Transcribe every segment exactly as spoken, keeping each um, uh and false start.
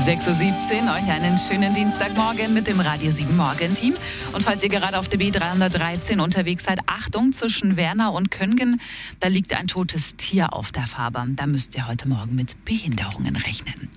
sechs Uhr siebzehn, euch einen schönen Dienstagmorgen mit dem Radio sieben Morgen-Team. Und falls ihr gerade auf der B dreihundertdreizehn unterwegs seid, Achtung, zwischen Wernau und Köngen, da liegt ein totes Tier auf der Fahrbahn. Da müsst ihr heute Morgen mit Behinderungen rechnen.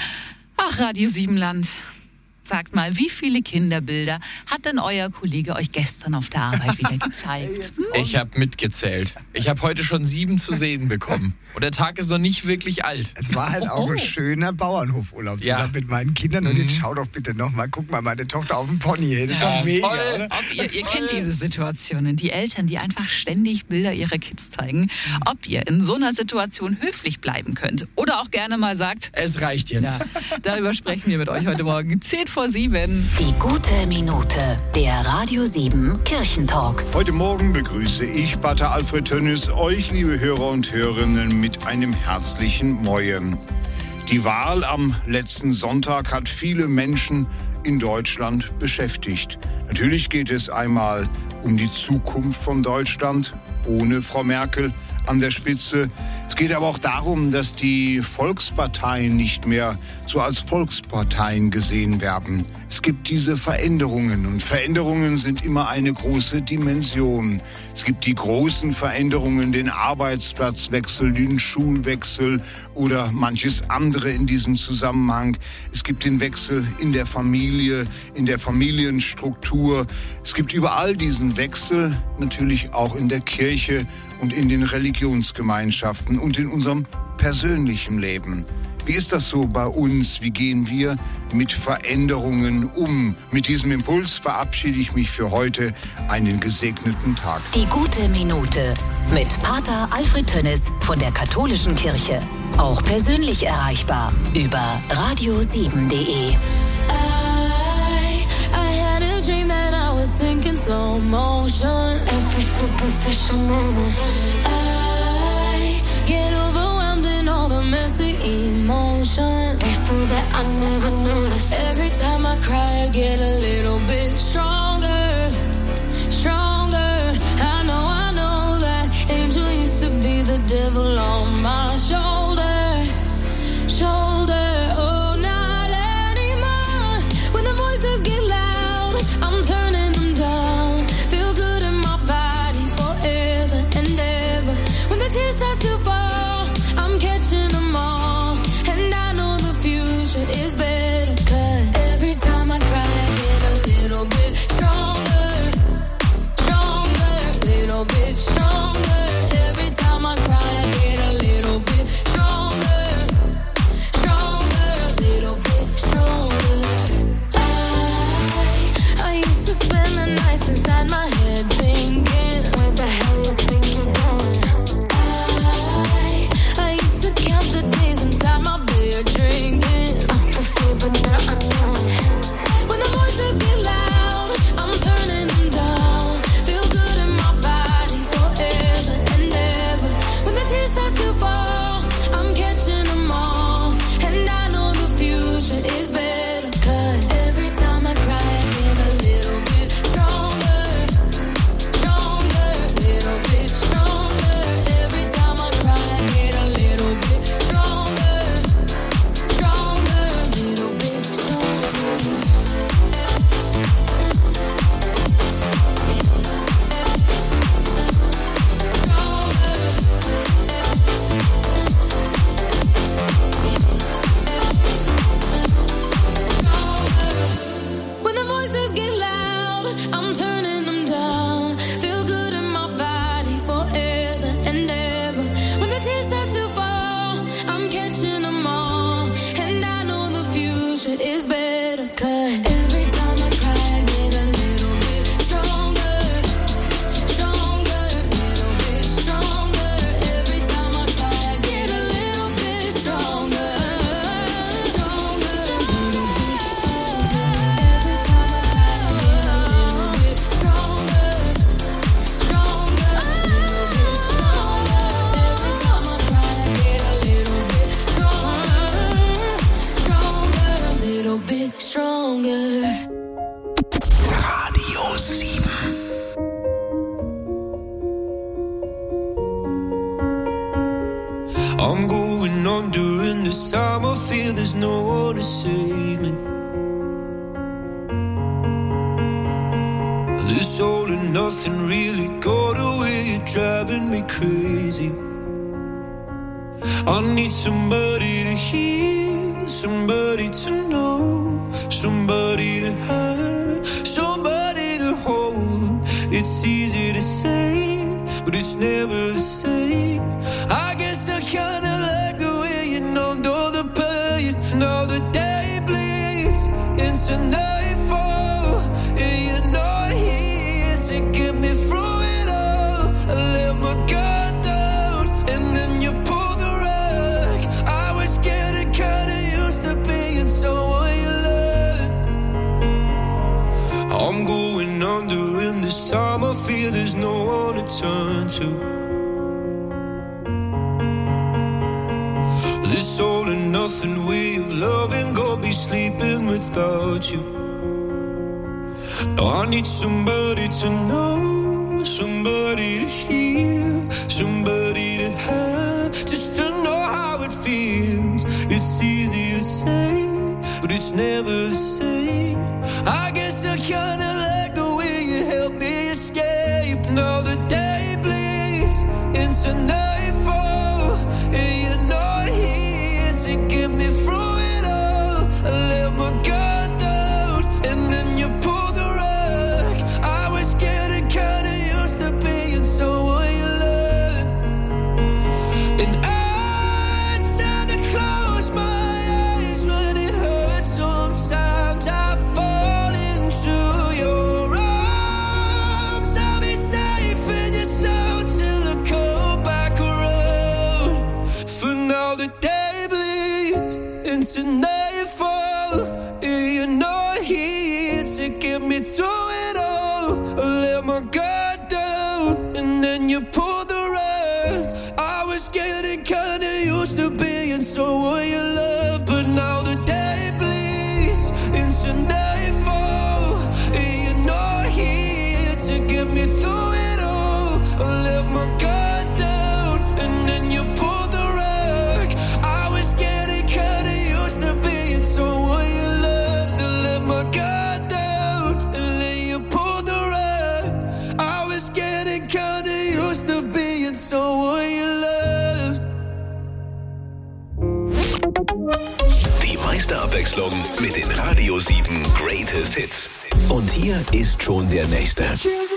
Ach, Radio sieben Land. Sagt mal, wie viele Kinderbilder hat denn euer Kollege euch gestern auf der Arbeit wieder gezeigt? Hm? Ich habe mitgezählt. Ich habe heute schon sieben zu sehen bekommen. Und der Tag ist noch nicht wirklich alt. Es war halt auch Oh. ein schöner Bauernhofurlaub Ja. zusammen mit meinen Kindern. Und jetzt schau doch bitte nochmal, guck mal, meine Tochter auf dem Pony. Das ist Ja, doch mega, toll. oder? Ob ihr, ihr kennt diese Situationen, die Eltern, die einfach ständig Bilder ihrer Kids zeigen, ob ihr in so einer Situation höflich bleiben könnt oder auch gerne mal sagt, Es reicht jetzt. ja, darüber sprechen wir mit euch heute Morgen. zehn vor sieben. Die gute Minute, der Radio sieben Kirchentalk. Heute Morgen begrüße ich, Pater Alfred Tönnis, euch, liebe Hörer und Hörerinnen, mit einem herzlichen Moje. Die Wahl am letzten Sonntag hat viele Menschen in Deutschland beschäftigt. Natürlich geht es einmal um die Zukunft von Deutschland ohne Frau Merkel an der Spitze. Es geht aber auch darum, dass die Volksparteien nicht mehr so als Volksparteien gesehen werden. Es gibt diese Veränderungen und Veränderungen sind immer eine große Dimension. Es gibt die großen Veränderungen, den Arbeitsplatzwechsel, den Schulwechsel oder manches andere in diesem Zusammenhang. Es gibt den Wechsel in der Familie, in der Familienstruktur. Es gibt überall diesen Wechsel, natürlich auch in der Kirche und in den Religionsgemeinschaften und in unserem persönlichen Leben. Wie ist das so bei uns? Wie gehen wir mit Veränderungen um? Mit diesem Impuls verabschiede ich mich für heute. Einen gesegneten Tag. Die gute Minute mit Pater Alfred Tönnis von der Katholischen Kirche. Auch persönlich erreichbar über radio sieben punkt de. I, I had a dream that I was sinking slow motion. Every superficial moment. I get overwhelmed in all the messy emotions. So that I never noticed. Every time I cry, I get a little bit stronger, stronger. I know, I know that angel used to be the devil on my shoulder, shoulder. Oh, not anymore. When the voices get loud, I'm turning them down. Feel good in my body forever and ever. When the tears start to fall, I'm catching them all. And I know the future is better. Cause every time I cry, I get a little bit stronger, stronger, little bit stronger. Every time I cry, I get a little bit stronger, stronger, little bit stronger. I, I used to spend the nights inside my head thinking, where the hell you think you're going? I, I used to count the days inside my bed drinking. I could feel, but now I know. When the voices get loud, I'm turning them down. Feel good in my body forever and ever. When the tears start to fall, I'm catching them all. And I know the future is better. Cause every time I cry, I get a little bit stronger, stronger, little bit stronger. Every time I cry, I get a little bit stronger, stronger, little bit stronger. When the voices get loud, I'm turning them down. Feel good in my body forever and ever. When the tears start to fall, I'm catching them all. And I know the future is better. Cause every time I cry, I get a little bit stronger, stronger, little bit stronger. Every time I cry, I get a little bit stronger, stronger, little bit stronger. Every time I cry, I get a little bit stronger, stronger, little bit stronger. Every time I cry, I get a little bit stronger, stronger, little bit stronger. Radio sieben. I'm going going on during this time? I feel there's no one to save me. This all and nothing really got away, you're driving me crazy. I need somebody to hear, somebody to know, somebody to have, somebody to hold. It's easy to say, but it's never the same. I guess I kinda like the way you numbed all the pain. Now the day bleeds into nightfall, and you're not here to get me through it all. I let my guard down, and then you pulled the rug. I was getting kinda used to being someone you loved. I'm going under, and this time I feel there's no one to turn to. This all and nothing way of loving, go be sleeping without you. I need somebody to know, somebody to hear, somebody to have, just to know how it feels. It's easy to say, but it's never the same. I guess I kinda like the way you help me escape. Now the day bleeds into nightfall, and you're not here to get me through it all. I let my guard down, and then you pulled the rug. I was getting kinda used to being someone you loved. And I tend to close my eyes when it hurts. Sometimes I fall into your arms. I'll be safe in your soul till I come back around. For now the day bleeds into nightfall, and you're not here to get me through it all. I let my guard down, and then you pulled the rug. I was getting kinda used to being someone you love, but now the day bleeds into nightfall, and you're not here to get me through it all. I let my guard down, and then you pulled the rug. I was getting kinda used to being someone you loved. To let my guard down, and then you pulled the rug. I was getting kinda used to being someone you loved. Die meiste Abwechslung mit den Radio sieben Greatest Hits. Und hier ist schon der nächste.